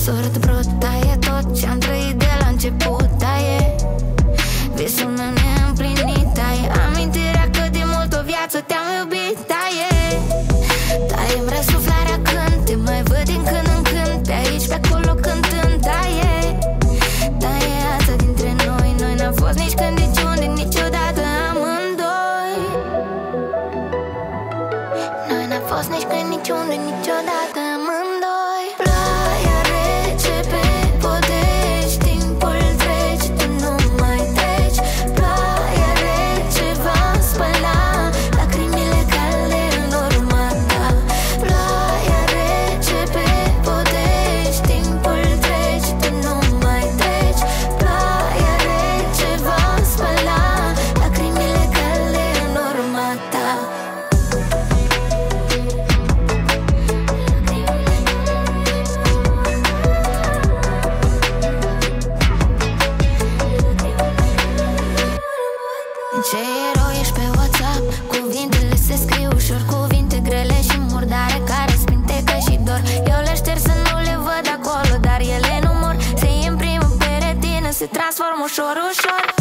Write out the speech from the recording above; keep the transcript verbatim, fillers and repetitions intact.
Sort brut, dar e tot ce-am trăit de la început, da e visul meu neîmplinit, da e amintirea că de mult o viață te-am iubit, da e da e-mi răsuflarea când te mai văd din când în când, pe aici, pe acolo cântând, da e da e asta dintre noi, noi n-am fost nici când, nici unde, niciodată amândoi. Noi n-am fost nici când, nici unde, niciodată amândoi. Ploaia rece pe podești, timpul trece, tu nu mai treci. Ploaia rece va spăla lacrimile calde în urma ta. Ploaia rece pe podești, timpul trece, tu nu mai treci. Ploaia rece va spăla lacrimile calde în urma ta. Ce erou ești pe WhatsApp, cuvintele se scriu ușor, cuvinte grele și murdare care spintecă și dor. Eu le șterg să nu le văd acolo, dar ele nu mor. Se imprimă pe retină, se transformă ușor, ușor.